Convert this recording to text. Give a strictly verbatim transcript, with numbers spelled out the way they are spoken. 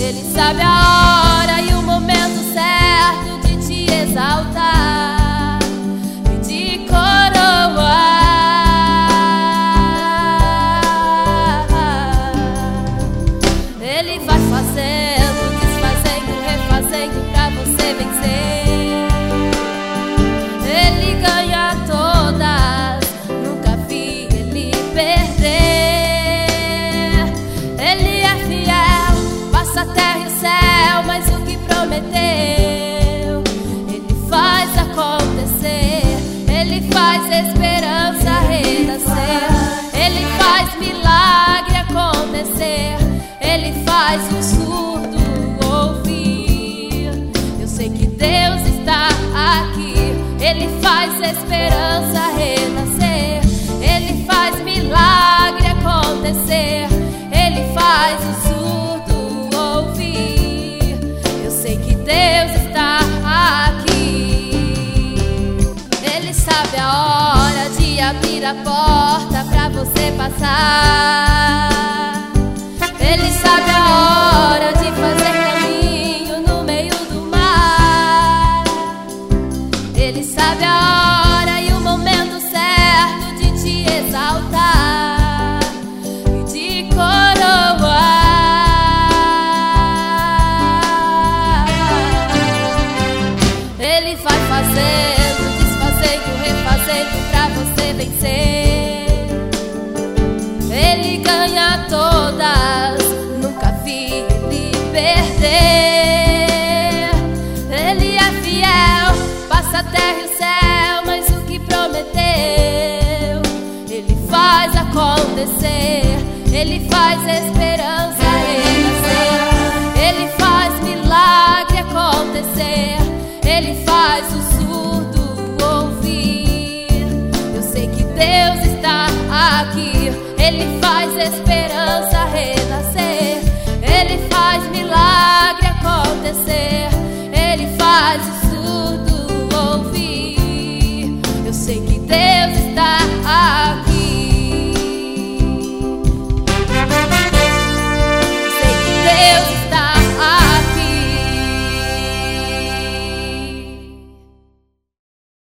Ele sabe a hora e o momento certo de te exaltar e de coroar. Ele vai fazendo, desfazendo, refazendo pra você vencer. Ele ganha todas, nunca vi ele perder. Ele é fiel, passa a terra e o céu, mas o que prometeu, ele faz acontecer. Ele faz esperança renascer, ele faz milagre acontecer, ele faz o surdo ouvir. Eu sei que Deus está aqui. Ele faz esperança renascer, ele faz milagre acontecer, ele faz o surdo ouvir. Eu sei que Deus está aqui. Ele sabe a hora de abrir a porta pra você passar. Ele sabe a hora de fazer caminho no meio do mar. Ele sabe a hora e o momento certo de te exaltar e de coroar. Ele vai fazendo, desfazendo, refazendo pra você vencer. Ele ganha todas, nunca vi ele perder. Ele é fiel, passa a terra e o céu, mas o que prometeu, ele faz acontecer. Ele faz esperança